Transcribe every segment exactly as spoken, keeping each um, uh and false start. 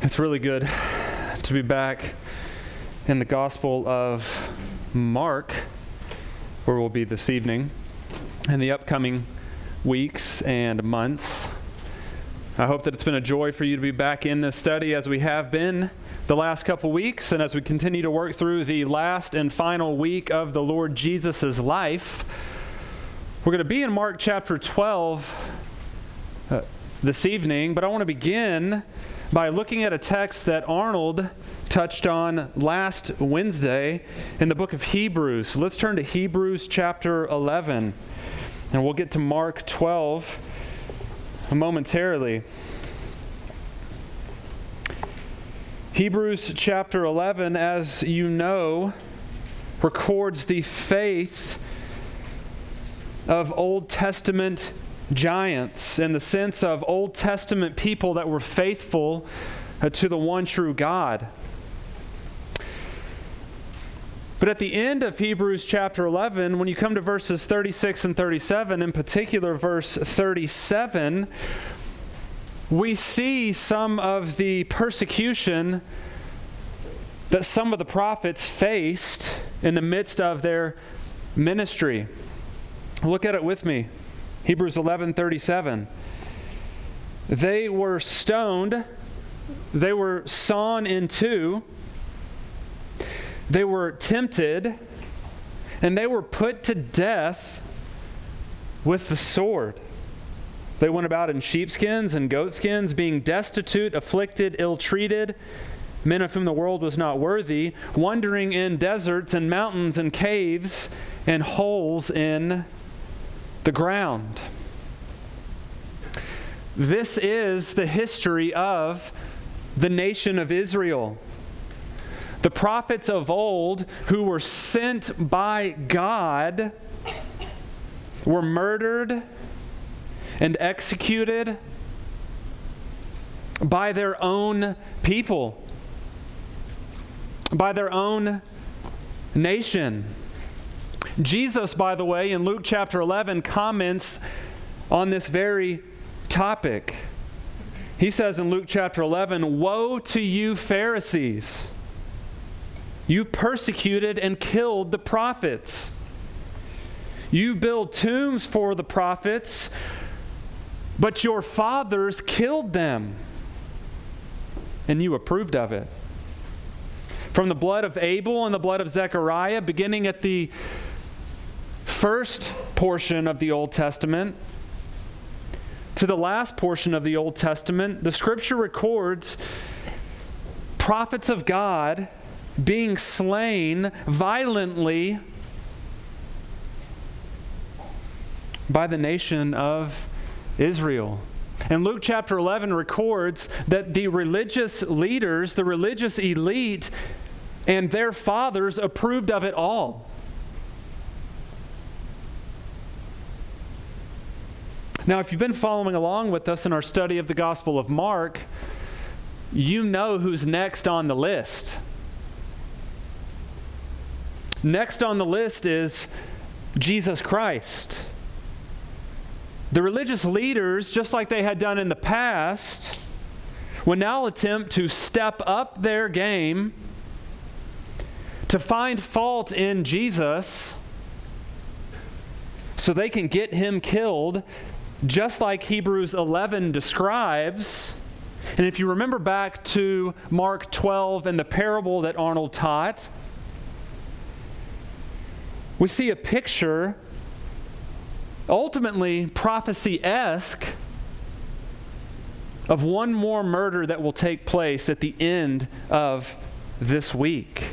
It's really good to be back in the Gospel of Mark, where we'll be this evening, and the upcoming weeks and months. I hope that it's been a joy for you to be back in this study as we have been the last couple weeks, and as we continue to work through the last and final week of the Lord Jesus' life. We're going to be in Mark chapter twelve uh, this evening, but I want to begin by looking at a text that Arnold touched on last Wednesday in the book of Hebrews. So let's turn to Hebrews chapter eleven, and we'll get to Mark twelve momentarily. Hebrews chapter eleven, as you know, records the faith of Old Testament giants, in the sense of Old Testament people that were faithful uh, to the one true God. But at the end of Hebrews chapter eleven, when you come to verses thirty-six and thirty-seven, in particular verse thirty-seven, we see some of the persecution that some of the prophets faced in the midst of their ministry. Look at it with me. Hebrews eleven thirty-seven. They were stoned, they were sawn in two, they were tempted, and they were put to death with the sword. They went about in sheepskins and goatskins, being destitute, afflicted, ill-treated, men of whom the world was not worthy, wandering in deserts and mountains and caves and holes in the ground. This is the history of the nation of Israel. The prophets of old who were sent by God were murdered and executed by their own people, by their own nation. Jesus, by the way, in Luke chapter eleven, comments on this very topic. He says in Luke chapter eleven, "Woe to you, Pharisees! You persecuted and killed the prophets. You build tombs for the prophets, but your fathers killed them, and you approved of it." From the blood of Abel and the blood of Zechariah, beginning at the first portion of the Old Testament to the last portion of the Old Testament, the Scripture records prophets of God being slain violently by the nation of Israel. And Luke chapter eleven records that the religious leaders, the religious elite, and their fathers approved of it all. Now, if you've been following along with us in our study of the Gospel of Mark, you know who's next on the list. Next on the list is Jesus Christ. The religious leaders, just like they had done in the past, will now attempt to step up their game to find fault in Jesus so they can get him killed, just like Hebrews eleven describes. And if you remember back to Mark twelve and the parable that Arnold taught, we see a picture, ultimately prophecy-esque, of one more murder that will take place at the end of this week.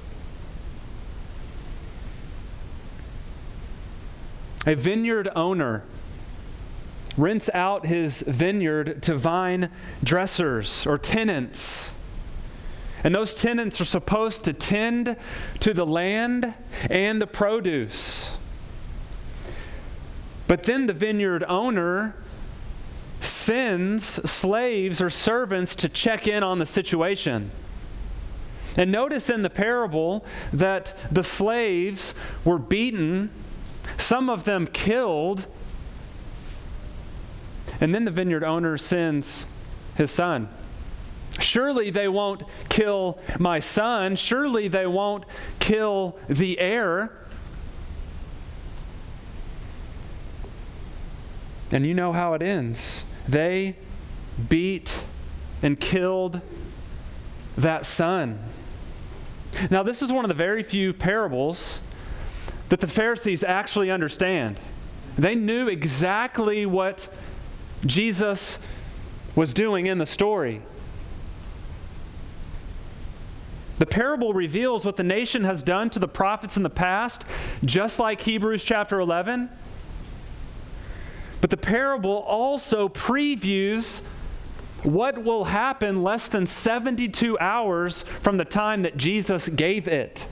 A vineyard owner rents out his vineyard to vine dressers or tenants. And those tenants are supposed to tend to the land and the produce. But then the vineyard owner sends slaves or servants to check in on the situation. And notice in the parable that the slaves were beaten, some of them killed, and then the vineyard owner sends his son Surely they won't kill my son. Surely they won't kill the heir. And you know how it ends. They beat and killed that son. Now, this is one of the very few parables that the Pharisees actually understand. They knew exactly what Jesus was doing in the story. The parable reveals what the nation has done to the prophets in the past, just like Hebrews chapter eleven. But the parable also previews what will happen less than seventy-two hours from the time that Jesus gave it.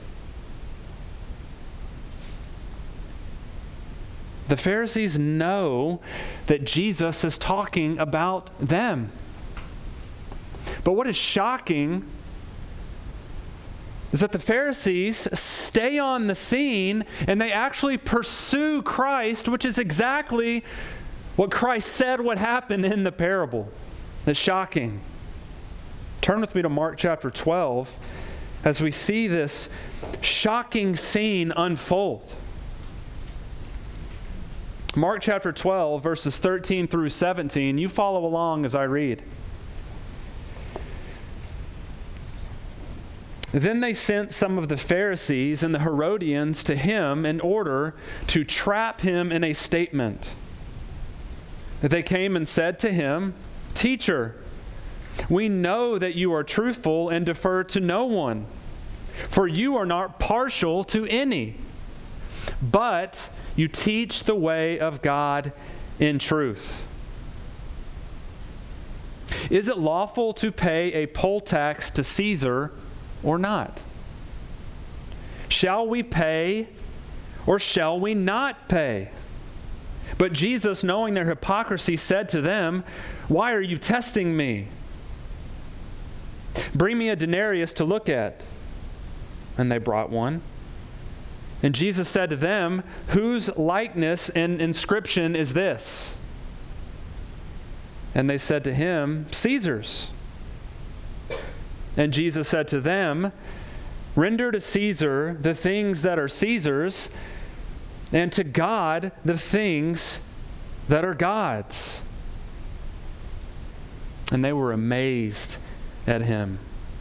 The Pharisees know that Jesus is talking about them. But what is shocking is that the Pharisees stay on the scene and they actually pursue Christ, which is exactly what Christ said would happen in the parable. It's shocking. Turn with me to Mark chapter twelve as we see this shocking scene unfold. Mark chapter twelve, verses thirteen through seventeen. You follow along as I read. Then they sent some of the Pharisees and the Herodians to him in order to trap him in a statement. They came and said to him, "Teacher, we know that you are truthful and defer to no one, for you are not partial to any, but you teach the way of God in truth. Is it lawful to pay a poll tax to Caesar or not? Shall we pay or shall we not pay?" But Jesus, knowing their hypocrisy, said to them, "Why are you testing me? Bring me a denarius to look at." And they brought one. And Jesus said to them, "Whose likeness and inscription is this?" And they said to him, "Caesar's." And Jesus said to them, "Render to Caesar the things that are Caesar's, and to God the things that are God's." And they were amazed at him.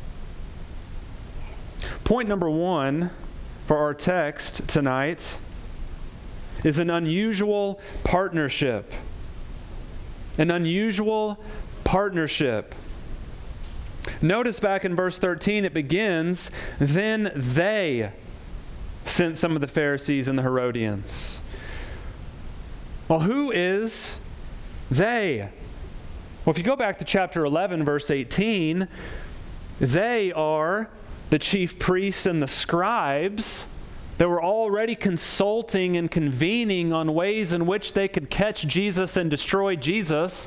Point number one for our text tonight is an unusual partnership. An unusual partnership. Notice back in verse thirteen, it begins, "Then they sent some of the Pharisees and the Herodians." Well, who is they? Well, if you go back to chapter eleven, verse eighteen, they are the chief priests and the scribes that were already consulting and convening on ways in which they could catch Jesus and destroy Jesus.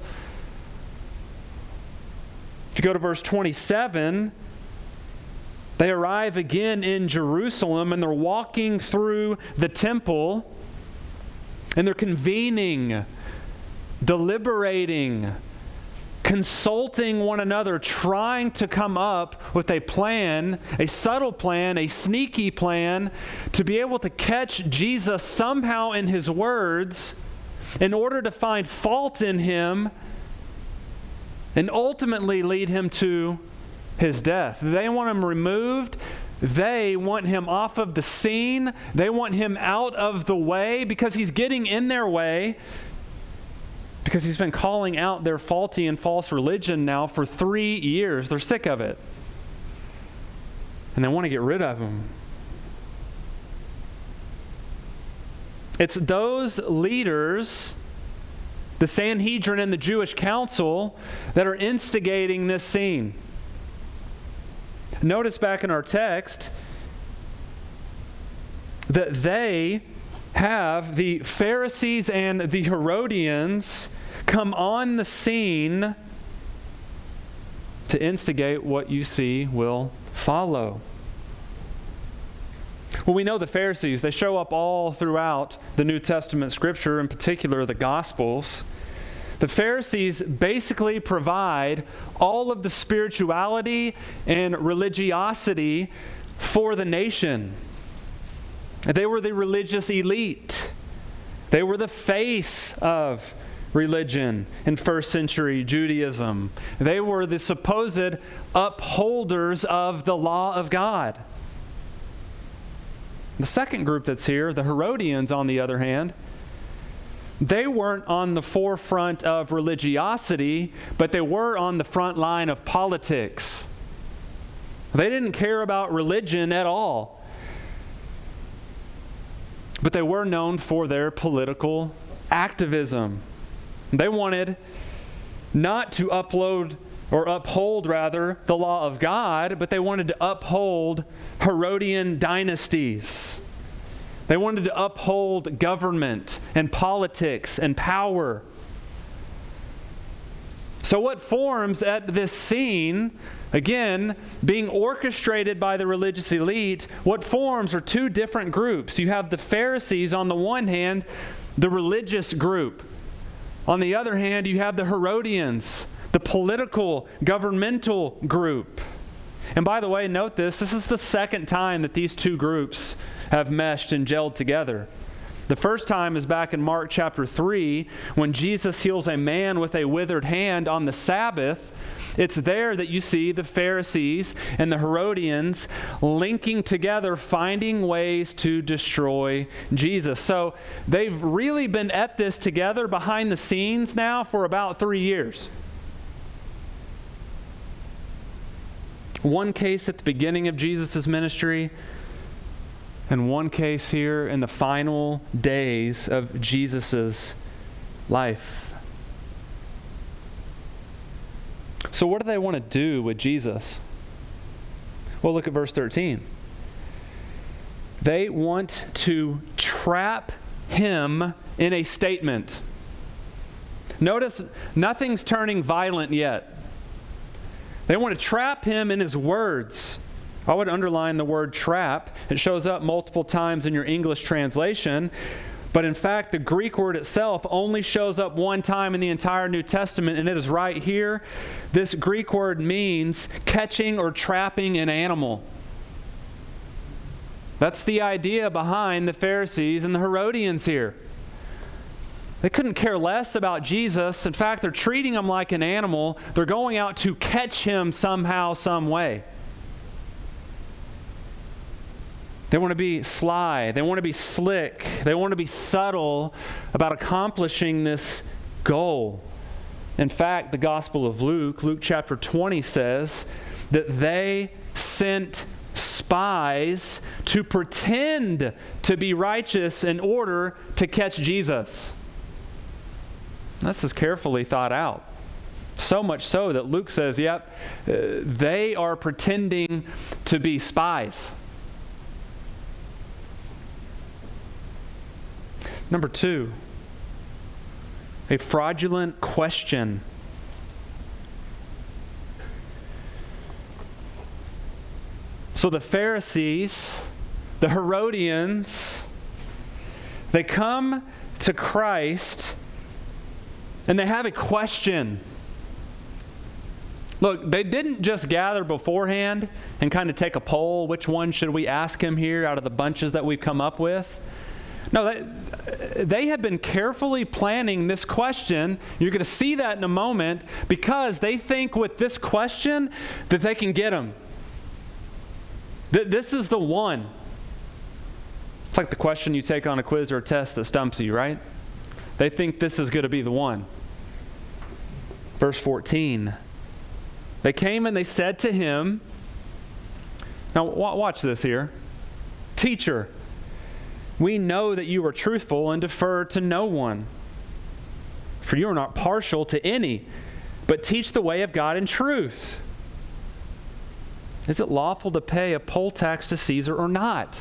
If you go to verse twenty-seven, they arrive again in Jerusalem and they're walking through the temple and they're convening, deliberating, consulting one another, trying to come up with a plan, a subtle plan, a sneaky plan to be able to catch Jesus somehow in his words in order to find fault in him and ultimately lead him to his death. They want him removed. They want him off of the scene. They want him out of the way because he's getting in their way, because he's been calling out their faulty and false religion now for three years. They're sick of it. And they want to get rid of him. It's those leaders, the Sanhedrin and the Jewish council, that are instigating this scene. Notice back in our text that they have the Pharisees and the Herodians come on the scene to instigate what you see will follow. Well, we know the Pharisees, they show up all throughout the New Testament scripture, in particular the Gospels. The Pharisees basically provide all of the spirituality and religiosity for the nation. They were the religious elite. They were the face of religion in first century Judaism. They were the supposed upholders of the law of God. The second group that's here, the Herodians, on the other hand, they weren't on the forefront of religiosity, but they were on the front line of politics. They didn't care about religion at all, but they were known for their political activism. They wanted not to upload or uphold, rather, the law of God, but they wanted to uphold Herodian dynasties. They wanted to uphold government and politics and power. So what forms at this scene, again, being orchestrated by the religious elite, what forms are two different groups. You have the Pharisees on the one hand, the religious group. On the other hand, you have the Herodians, the political, governmental group. And by the way, note this, this is the second time that these two groups have meshed and gelled together. The first time is back in Mark chapter three, when Jesus heals a man with a withered hand on the Sabbath. It's there that you see the Pharisees and the Herodians linking together, finding ways to destroy Jesus. So they've really been at this together behind the scenes now for about three years. One case at the beginning of Jesus' ministry, and one case here in the final days of Jesus' life. So what do they want to do with Jesus? Well, look at verse thirteen. They want to trap him in a statement. Notice, nothing's turning violent yet. They want to trap him in his words. I would underline the word trap. It shows up multiple times in your English translation. But in fact, the Greek word itself only shows up one time in the entire New Testament, and it is right here. This Greek word means catching or trapping an animal. That's the idea behind the Pharisees and the Herodians here. They couldn't care less about Jesus. In fact, they're treating him like an animal. They're going out to catch him somehow, some way. They want to be sly. They want to be slick. They want to be subtle about accomplishing this goal. In fact, the Gospel of Luke, Luke chapter twenty says that they sent spies to pretend to be righteous in order to catch Jesus. This is carefully thought out. So much so that Luke says, yep, uh, they are pretending to be spies. Number two, a fraudulent question. So the Pharisees, the Herodians, they come to Christ and they have a question. Look, they didn't just gather beforehand and kind of take a poll, which one should we ask him here out of the bunches that we've come up with? No, they, they have been carefully planning this question. You're going to see that in a moment, because they think with this question that they can get him. That this is the one. It's like the question you take on a quiz or a test that stumps you, right? They think this is going to be the one. Verse fourteen. They came and they said to him, now watch this here. Teacher, we know that you are truthful and defer to no one. For you are not partial to any, but teach the way of God in truth. Is it lawful to pay a poll tax to Caesar or not?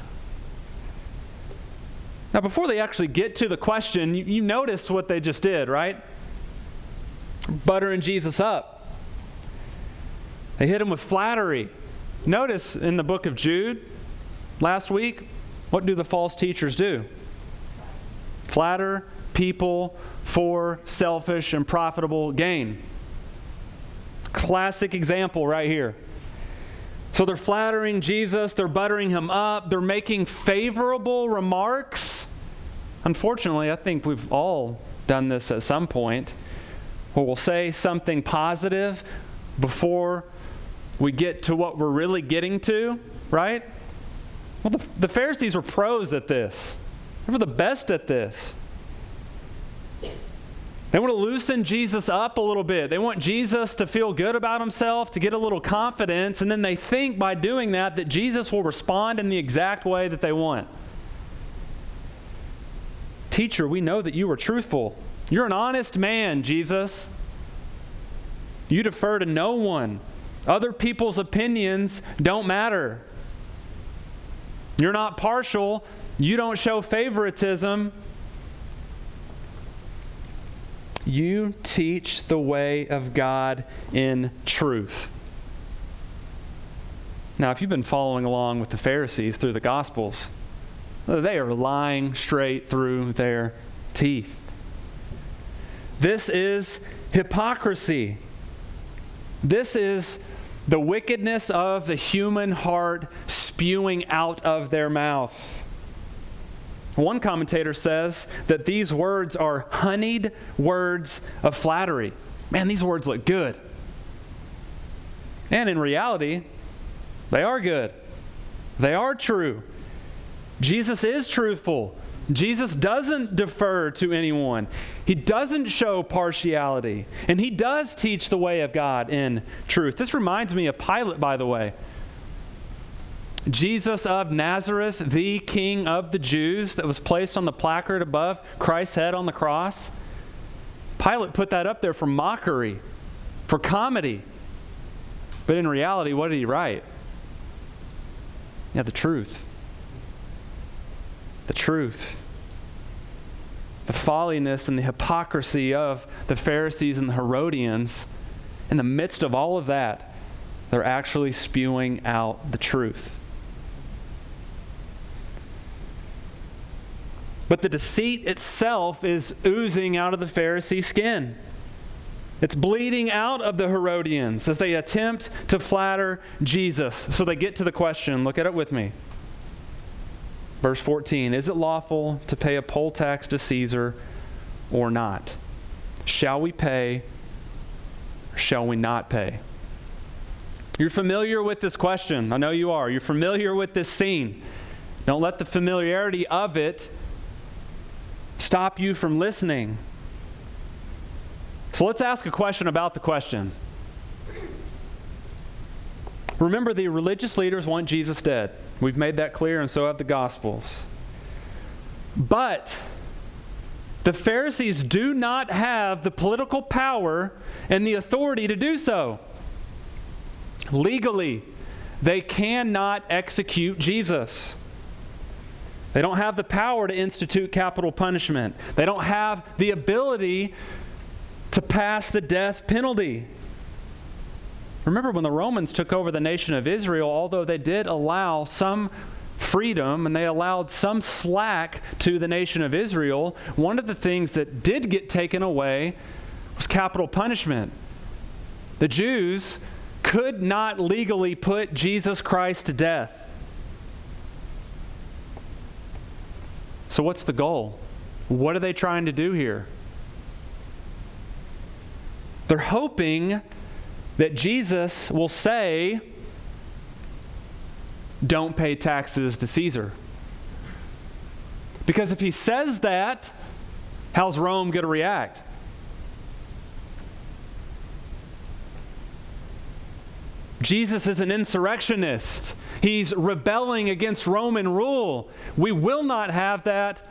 Now, before they actually get to the question, you, you notice what they just did, right? Buttering Jesus up. They hit him with flattery. Notice in the book of Jude last week, what do the false teachers do? Flatter, people for selfish and profitable gain. Classic example right here. So they're flattering Jesus, they're buttering him up, they're making favorable remarks. Unfortunately, I think we've all done this at some point, where we'll say something positive before we get to what we're really getting to, right? Well, the, the Pharisees were pros at this. They were the best at this. They want to loosen Jesus up a little bit. They want Jesus to feel good about himself, to get a little confidence, and then they think by doing that that Jesus will respond in the exact way that they want. Teacher, we know that you were truthful. You're an honest man, Jesus. You defer to no one. Other people's opinions don't matter. You're not partial. You don't show favoritism. You teach the way of God in truth. Now, if you've been following along with the Pharisees through the Gospels, they are lying straight through their teeth. This is hypocrisy. This is the wickedness of the human heart spewing out of their mouth. One commentator says that these words are honeyed words of flattery. Man, these words look good. And in reality, they are good. They are true. Jesus is truthful. Jesus doesn't defer to anyone. He doesn't show partiality. And he does teach the way of God in truth. This reminds me of Pilate, by the way. Jesus of Nazareth, the King of the Jews, that was placed on the placard above Christ's head on the cross. Pilate put that up there for mockery, for comedy. But in reality, what did he write? Yeah, the truth. The truth. The folliness and the hypocrisy of the Pharisees and the Herodians, in the midst of all of that, they're actually spewing out the truth. But the deceit itself is oozing out of the Pharisee skin. It's bleeding out of the Herodians as they attempt to flatter Jesus. So they get to the question. Look at it with me. Verse fourteen, is it lawful to pay a poll tax to Caesar or not? Shall we pay or shall we not pay? You're familiar with this question. I know you are. You're familiar with this scene. Don't let the familiarity of it stop you from listening. So let's ask a question about the question. Remember, the religious leaders want Jesus dead. We've made that clear, and so have the Gospels. But the Pharisees do not have the political power and the authority to do so. Legally, they cannot execute Jesus. They don't have the power to institute capital punishment. They don't have the ability to pass the death penalty. Remember, when the Romans took over the nation of Israel, although they did allow some freedom and they allowed some slack to the nation of Israel, one of the things that did get taken away was capital punishment. The Jews could not legally put Jesus Christ to death. So what's the goal? What are they trying to do here? They're hoping that Jesus will say, don't pay taxes to Caesar. Because if he says that, how's Rome going to react? Jesus is an insurrectionist. He's rebelling against Roman rule. We will not have that.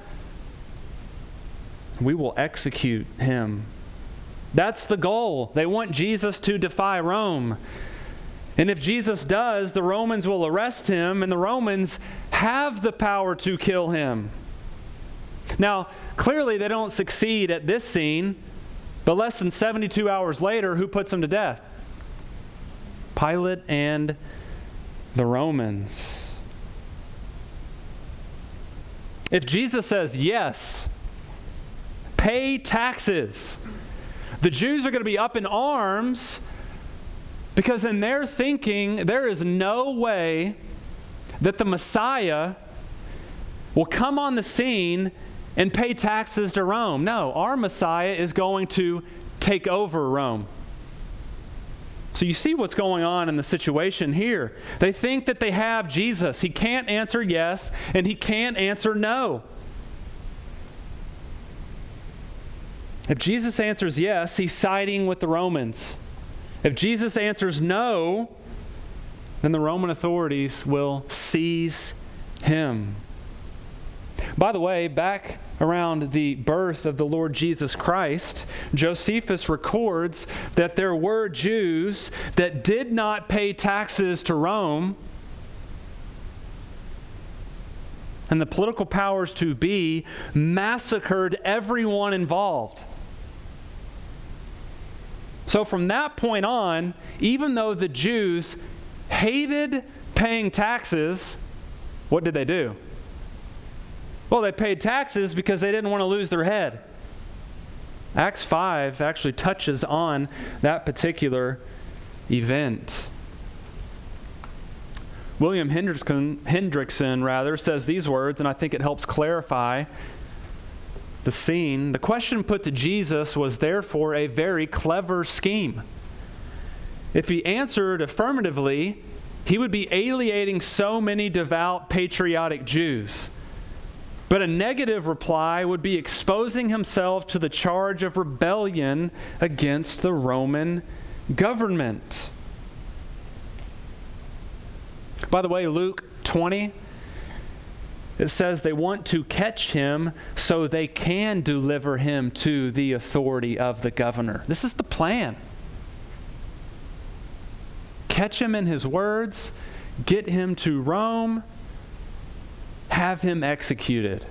We will execute him. That's the goal. They want Jesus to defy Rome. And if Jesus does, the Romans will arrest him, and the Romans have the power to kill him. Now, clearly they don't succeed at this scene, but less than seventy-two hours later, who puts him to death? Pilate and the Romans. If Jesus says, yes, pay taxes. The Jews are going to be up in arms because in their thinking, there is no way that the Messiah will come on the scene and pay taxes to Rome. No, our Messiah is going to take over Rome. So you see what's going on in the situation here. They think that they have Jesus. He can't answer yes, and he can't answer no. If Jesus answers yes, he's siding with the Romans. If Jesus answers no, then the Roman authorities will seize him. By the way, back around the birth of the Lord Jesus Christ, Josephus records that there were Jews that did not pay taxes to Rome, and the political powers to be massacred everyone involved. So from that point on, even though the Jews hated paying taxes, what did they do? Well, they paid taxes because they didn't want to lose their head. Acts five actually touches on that particular event. William Hendrickson, Hendrickson rather, says these words, and I think it helps clarify the scene. The question put to Jesus was therefore a very clever scheme. If he answered affirmatively, he would be alienating so many devout, patriotic Jews. But a negative reply would be exposing himself to the charge of rebellion against the Roman government. By the way, Luke twenty, it says they want to catch him so they can deliver him to the authority of the governor. This is the plan. Catch him in his words, get him to Rome, have him executed.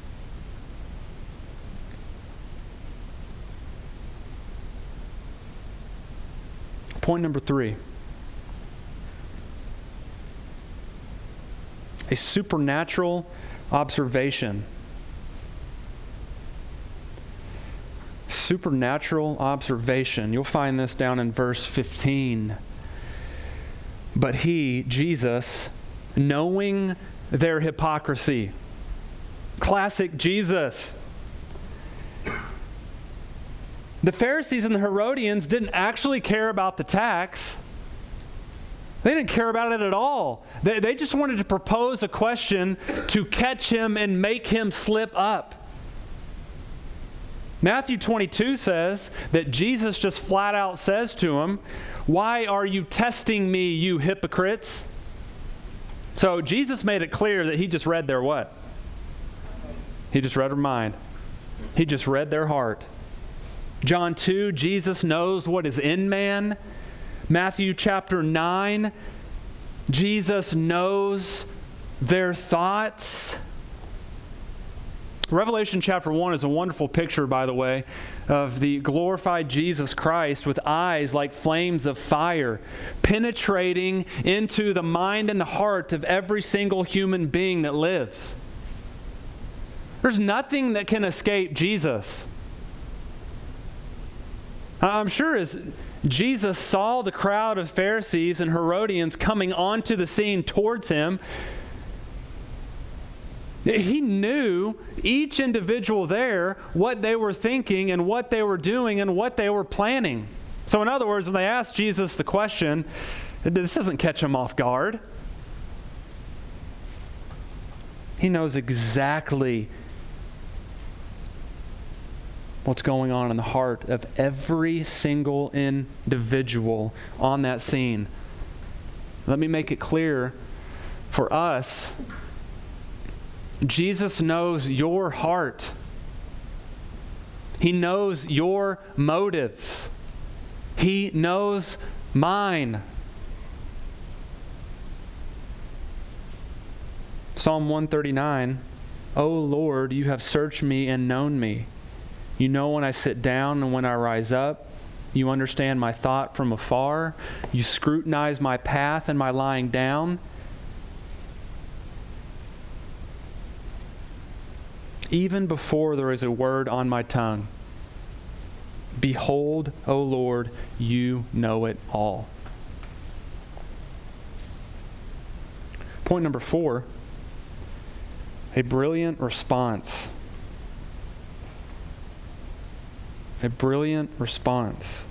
Point number three. A supernatural observation. Supernatural observation. You'll find this down in verse fifteen. But he, Jesus, knowing their hypocrisy. Classic Jesus. The Pharisees and the Herodians didn't actually care about the tax. They didn't care about it at all. They, they just wanted to propose a question to catch him and make him slip up. Matthew twenty-two says that Jesus just flat out says to him, "Why are you testing me, you hypocrites?" So Jesus made it clear that he just read their what? He just read their mind. He just read their heart. John two, Jesus knows what is in man. Matthew chapter nine, Jesus knows their thoughts. Revelation chapter one is a wonderful picture, by the way, of the glorified Jesus Christ with eyes like flames of fire, penetrating into the mind and the heart of every single human being that lives. There's nothing that can escape Jesus. I'm sure as Jesus saw the crowd of Pharisees and Herodians coming onto the scene towards him, he knew each individual there, what they were thinking and what they were doing and what they were planning. So in other words, when they asked Jesus the question, this doesn't catch him off guard. He knows exactly what's going on in the heart of every single individual on that scene. Let me make it clear for us. Jesus knows your heart. He knows your motives. He knows mine. Psalm one thirty-nine, "O Lord, you have searched me and known me. You know when I sit down and when I rise up. You understand my thought from afar. You scrutinize my path and my lying down. even before there is a word on my tongue. Behold, O Lord, you know it all. Point number four, a brilliant response. A brilliant response.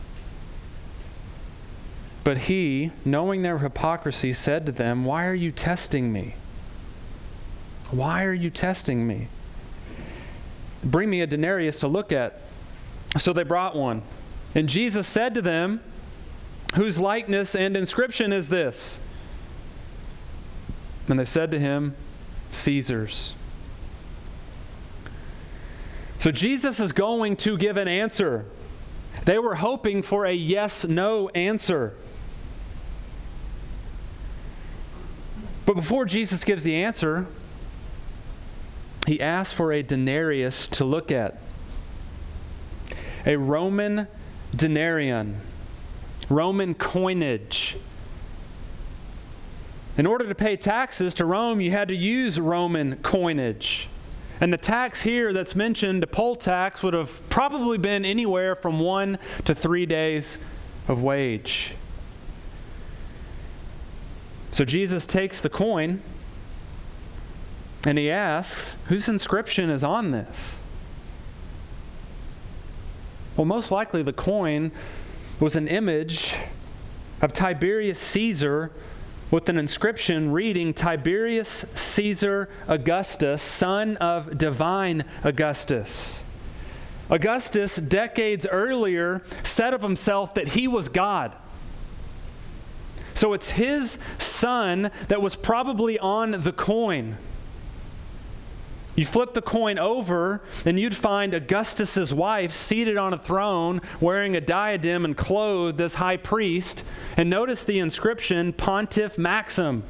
But he, knowing their hypocrisy, said to them, why are you testing me? Why are you testing me? Bring me a denarius to look at. So they brought one. And Jesus said to them, whose likeness and inscription is this? And they said to him, Caesar's. So Jesus is going to give an answer. They were hoping for a yes-no answer. But before Jesus gives the answer, he asks for a denarius to look at. A Roman denarian, Roman coinage. In order to pay taxes to Rome, you had to use Roman coinage. And the tax here that's mentioned, the poll tax, would have probably been anywhere from one to three days of wage. So Jesus takes the coin and he asks, whose inscription is on this? Well, most likely the coin was an image of Tiberius Caesar with an inscription reading, Tiberius Caesar Augustus, son of divine Augustus. Augustus, decades earlier, said of himself that he was God. So it's his son that was probably on the coin. You flip the coin over, and you'd find Augustus's wife seated on a throne, wearing a diadem and clothed as high priest. And notice the inscription, Pontiff Maxim.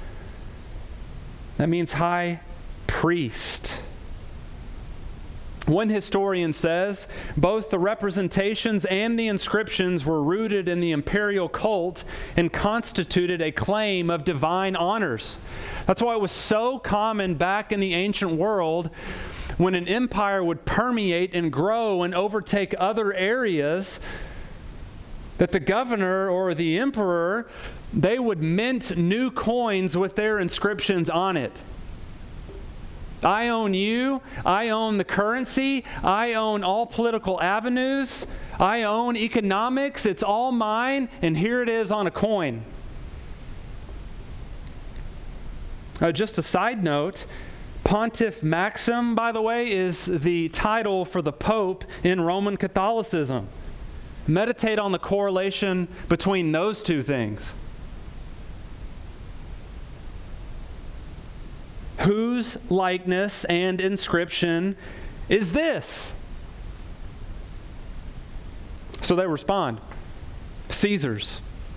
That means high priest. One historian says, both the representations and the inscriptions were rooted in the imperial cult and constituted a claim of divine honors. That's why it was so common back in the ancient world when an empire would permeate and grow and overtake other areas, that the governor or the emperor, they would mint new coins with their inscriptions on it. I own you, I own the currency, I own all political avenues, I own economics, it's all mine, and here it is on a coin. Uh, just a side note, Pontiff Maxim, by the way, is the title for the Pope in Roman Catholicism. Meditate on the correlation between those two things. Whose likeness and inscription is this? So they respond, Caesar's.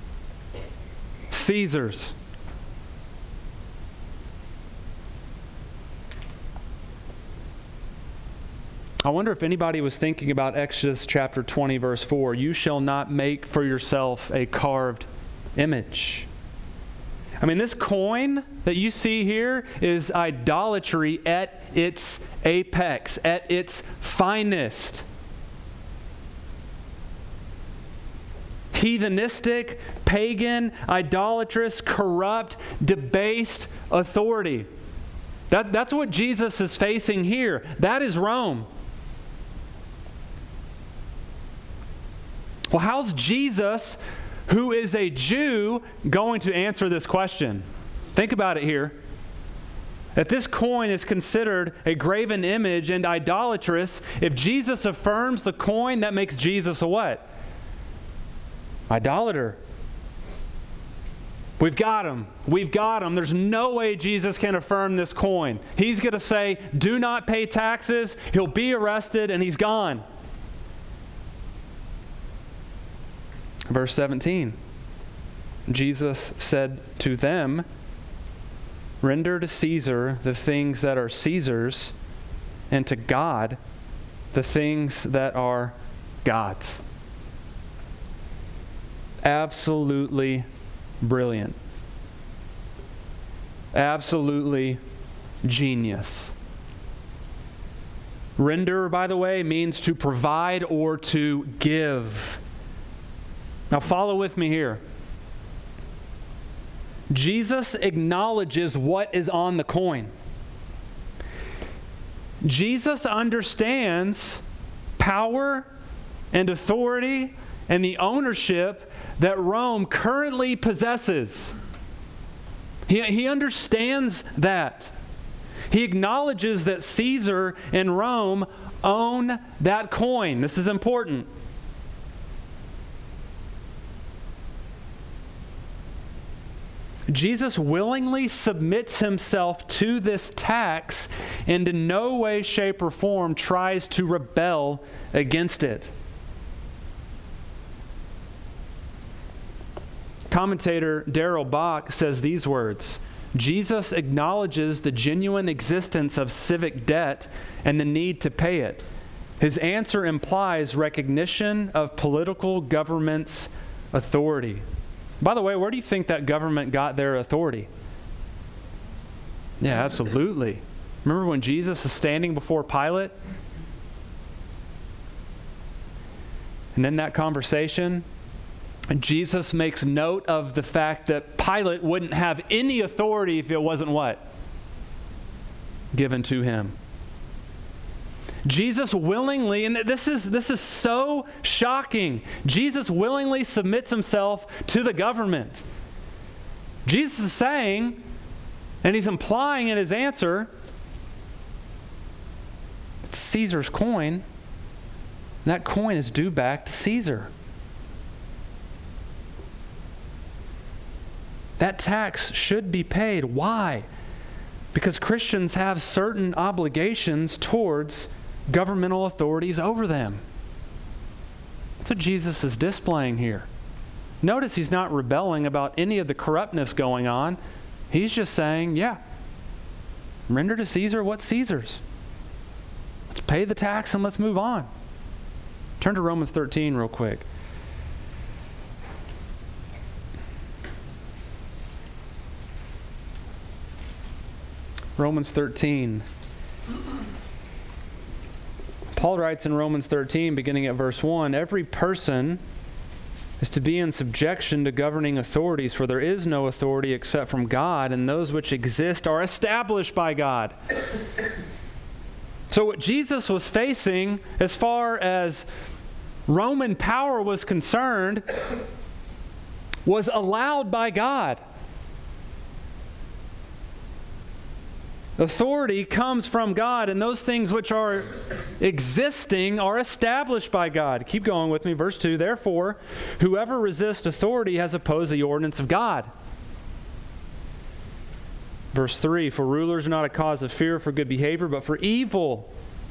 Caesar's. I wonder if anybody was thinking about Exodus chapter twenty, verse four. You shall not make for yourself a carved image. I mean, this coin that you see here is idolatry at its apex, at its finest. Heathenistic, pagan, idolatrous, corrupt, debased authority. That, that's what Jesus is facing here. That is Rome. Well, how's Jesus, who is a Jew, going to answer this question? Think about it here. If this coin is considered a graven image and idolatrous, if Jesus affirms the coin, that makes Jesus a what? Idolater. We've got him. We've got him. There's no way Jesus can affirm this coin. He's going to say, do not pay taxes. He'll be arrested and he's gone. Verse seventeen, Jesus said to them, render to Caesar the things that are Caesar's, and to God the things that are God's. Absolutely brilliant. Absolutely genius. Render, by the way, means to provide or to give. Now follow with me here. Jesus acknowledges what is on the coin. Jesus understands power and authority and the ownership that Rome currently possesses. He, he understands that. He acknowledges that Caesar and Rome own that coin. This is important. Jesus willingly submits himself to this tax and in no way, shape, or form tries to rebel against it. Commentator Darrell Bock says these words: Jesus acknowledges the genuine existence of civic debt and the need to pay it. His answer implies recognition of political government's authority. By the way, where do you think that government got their authority? Yeah, absolutely. Remember when Jesus is standing before Pilate? And in that conversation, Jesus makes note of the fact that Pilate wouldn't have any authority if it wasn't what? Given to him. Jesus willingly, and this is this is so shocking, Jesus willingly submits himself to the government. Jesus is saying, and he's implying in his answer, it's Caesar's coin. That coin is due back to Caesar. That tax should be paid. Why? Because Christians have certain obligations towards governmental authorities over them. That's what Jesus is displaying here. Notice he's not rebelling about any of the corruptness going on. He's just saying, yeah, render to Caesar what's Caesar's. Let's pay the tax and let's move on. Turn to Romans thirteen real quick. Romans thirteen. Paul writes in Romans thirteen, beginning at verse one, every person is to be in subjection to governing authorities, for there is no authority except from God, and those which exist are established by God. So what Jesus was facing as far as Roman power was concerned was allowed by God. Authority comes from God, and those things which are existing are established by God. Keep going with me. Verse two, therefore, whoever resists authority has opposed the ordinance of God. Verse three, for rulers are not a cause of fear for good behavior, but for evil.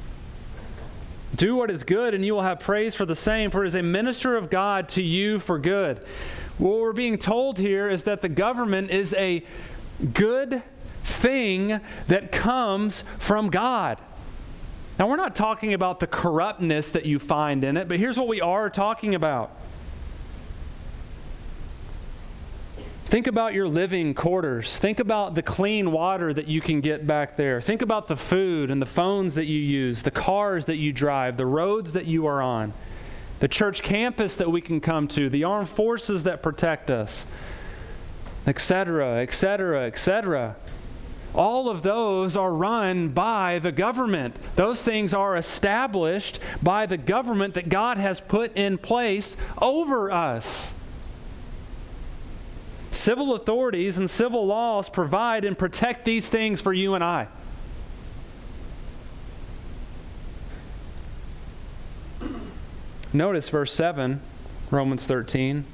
Do what is good, and you will have praise for the same, for it is a minister of God to you for good. What we're being told here is that the government is a good thing that comes from God. Now, we're not talking about the corruptness that you find in it, but here's what we are talking about. Think about your living quarters. Think about the clean water that you can get back there. Think about the food and the phones that you use, the cars that you drive, the roads that you are on, the church campus that we can come to, the armed forces that protect us, et cetera, et cetera, et cetera. All of those are run by the government. Those things are established by the government that God has put in place over us. Civil authorities and civil laws provide and protect these things for you and I. Notice verse seven, Romans thirteen.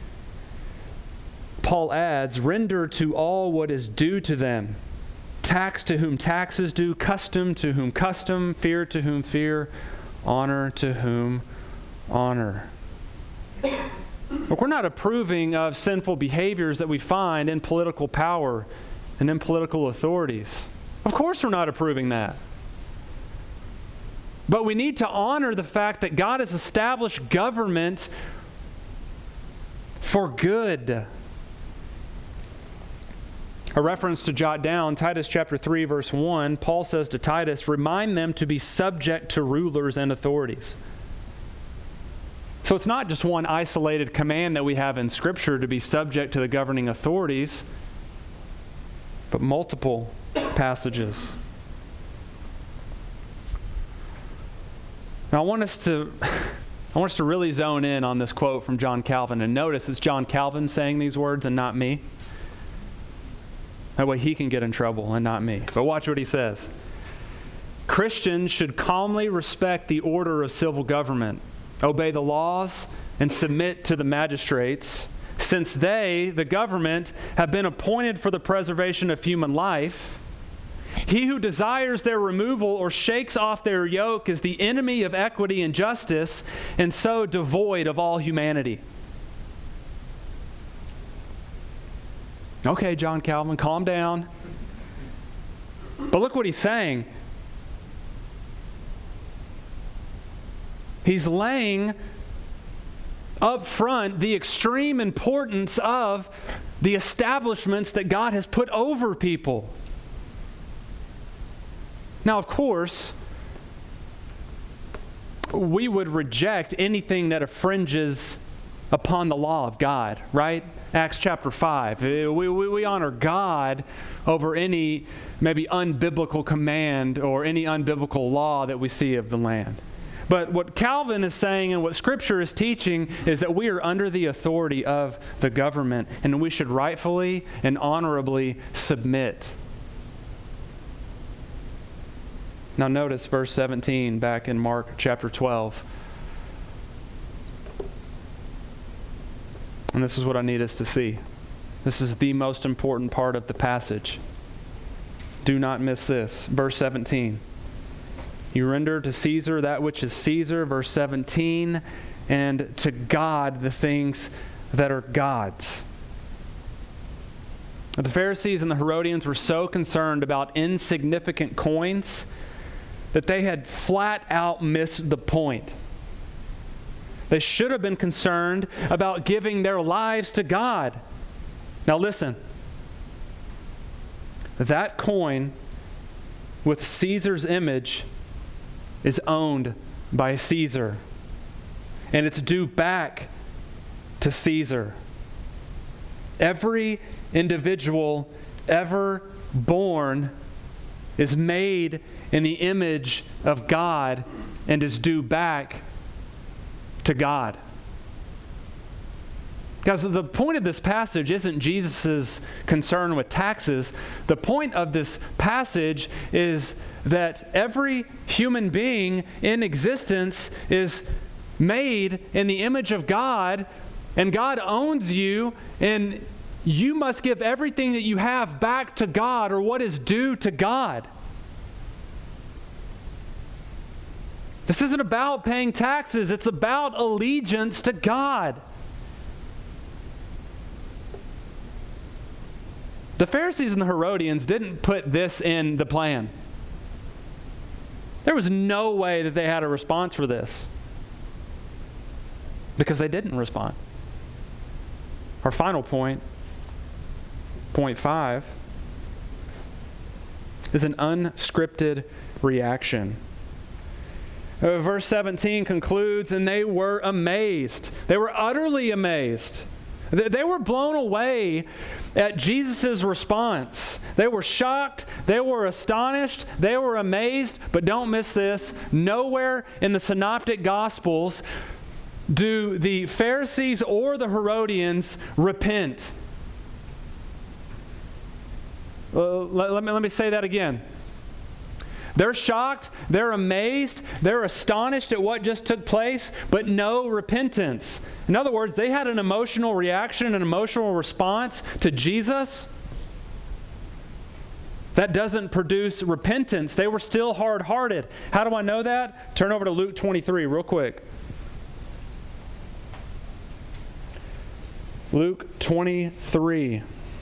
Paul adds, render to all what is due to them. Tax to whom tax is due, custom to whom custom, fear to whom fear, honor to whom honor. Look, we're not approving of sinful behaviors that we find in political power and in political authorities. Of course we're not approving that. But we need to honor the fact that God has established government for good. A reference to jot down, Titus chapter three, verse one, Paul says to Titus, remind them to be subject to rulers and authorities. So it's not just one isolated command that we have in Scripture to be subject to the governing authorities, but multiple passages. Now I want us to I want us to really zone in on this quote from John Calvin, and notice it's John Calvin saying these words and not me. That way he can get in trouble and not me. But watch what he says. Christians should calmly respect the order of civil government, obey the laws, and submit to the magistrates, since they, the government, have been appointed for the preservation of human life. He who desires their removal or shakes off their yoke is the enemy of equity and justice, and so devoid of all humanity. Okay, John Calvin, calm down. But look what he's saying. He's laying up front the extreme importance of the establishments that God has put over people. Now, of course, we would reject anything that infringes upon the law of God, right? Acts chapter five. We, we, we honor God over any maybe unbiblical command or any unbiblical law that we see of the land. But what Calvin is saying and what Scripture is teaching is that we are under the authority of the government, and we should rightfully and honorably submit. Now notice verse seventeen back in Mark chapter twelve. And this is what I need us to see. This is the most important part of the passage. Do not miss this. Verse seventeen. You render to Caesar that which is Caesar, verse seventeen, and to God the things that are God's. The Pharisees and the Herodians were so concerned about insignificant coins that they had flat out missed the point. They should have been concerned about giving their lives to God. Now listen. That coin with Caesar's image is owned by Caesar, and it's due back to Caesar. Every individual ever born is made in the image of God and is due back to God. Guys, the point of this passage isn't Jesus' concern with taxes. The point of this passage is that every human being in existence is made in the image of God, and God owns you, and you must give everything that you have back to God, or what is due to God. This isn't about paying taxes. It's about allegiance to God. The Pharisees and the Herodians didn't put this in the plan. There was no way that they had a response for this, because they didn't respond. Our final point, point five, is an unscripted reaction. Uh, verse seventeen concludes, and they were amazed. They were utterly amazed. They, they were blown away at Jesus' response. They were shocked. They were astonished. They were amazed. But don't miss this. Nowhere in the Synoptic Gospels do the Pharisees or the Herodians repent. Uh, let, let me, let me say that again. They're shocked, they're amazed, they're astonished at what just took place, but no repentance. In other words, they had an emotional reaction, an emotional response to Jesus that doesn't produce repentance. They were still hard-hearted. How do I know that? Turn over to Luke twenty-three real quick. Luke twenty-three.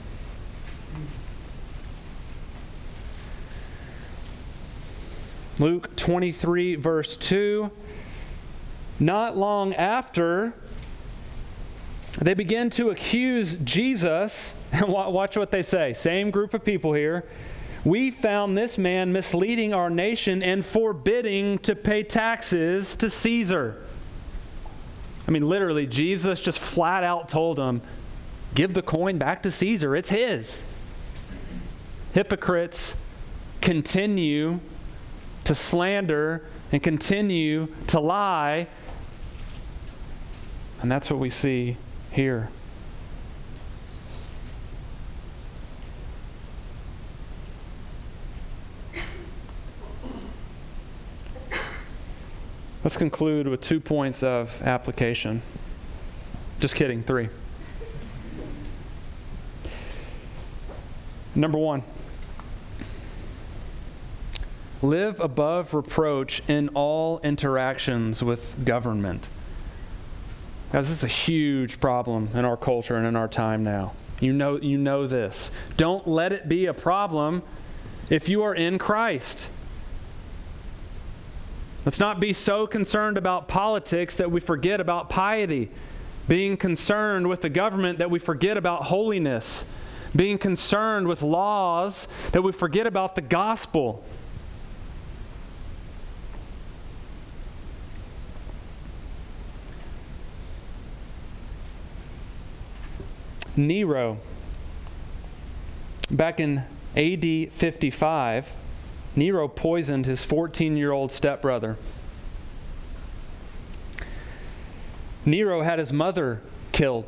Luke twenty-three, verse two. Not long after, they begin to accuse Jesus Watch what they say. Same group of people here. We found this man misleading our nation and forbidding to pay taxes to Caesar. I mean, literally, Jesus just flat out told them, give the coin back to Caesar. It's his. Hypocrites continue to slander and continue to lie. And that's what we see here. Let's conclude with two points of application. Just kidding, three. Number one, live above reproach in all interactions with government. Guys, this is a huge problem in our culture and in our time now. You know, you know this. Don't let it be a problem if you are in Christ. Let's not be so concerned about politics that we forget about piety. Being concerned with the government that we forget about holiness. Being concerned with laws that we forget about the gospel. Nero, back in A D fifty-five, Nero poisoned his fourteen-year-old stepbrother. Nero had his mother killed.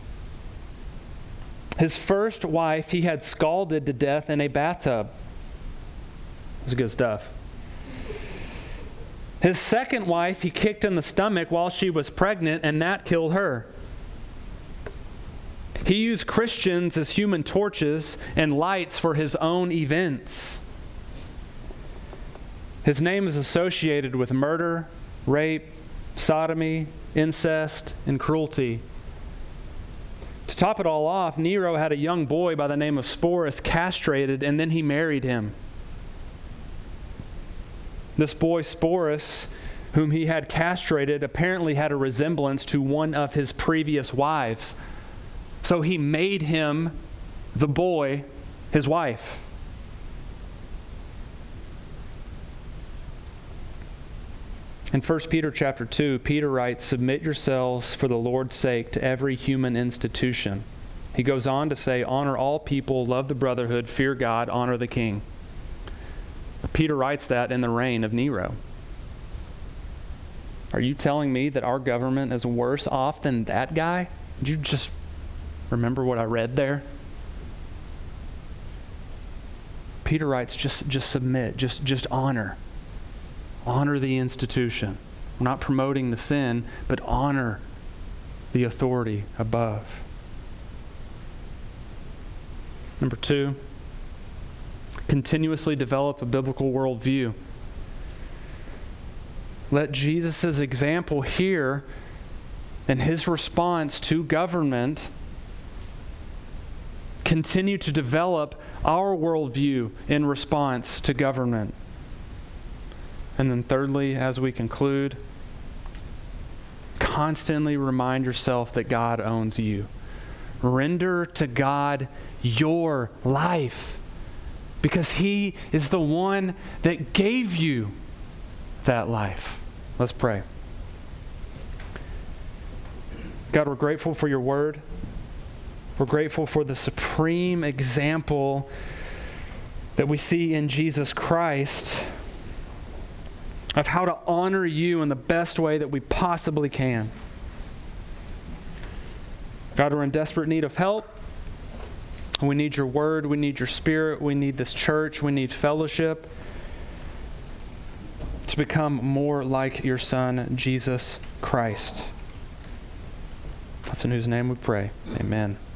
His first wife he had scalded to death in a bathtub. It was good stuff. His second wife he kicked in the stomach while she was pregnant, and that killed her. He used Christians as human torches and lights for his own events. His name is associated with murder, rape, sodomy, incest, and cruelty. To top it all off, Nero had a young boy by the name of Sporus castrated, and then he married him. This boy, Sporus, whom he had castrated, apparently had a resemblance to one of his previous wives. So he made him, the boy, his wife. In First Peter chapter two, Peter writes, submit yourselves for the Lord's sake to every human institution. He goes on to say, honor all people, love the brotherhood, fear God, honor the king. Peter writes that in the reign of Nero. Are you telling me that our government is worse off than that guy? Did you just remember what I read there? Peter writes, just, just submit, just, just honor. Honor the institution. We're not promoting the sin, but honor the authority above. Number two, continuously develop a biblical worldview. Let Jesus' example here and his response to government continue to develop our worldview in response to government. And then thirdly, as we conclude, constantly remind yourself that God owns you. Render to God your life, because He is the one that gave you that life. Let's pray. God, we're grateful for your word. We're grateful for the supreme example that we see in Jesus Christ of how to honor you in the best way that we possibly can. God, we're in desperate need of help. We need your word. We need your spirit. We need this church. We need fellowship to become more like your Son, Jesus Christ. That's in whose name we pray. Amen.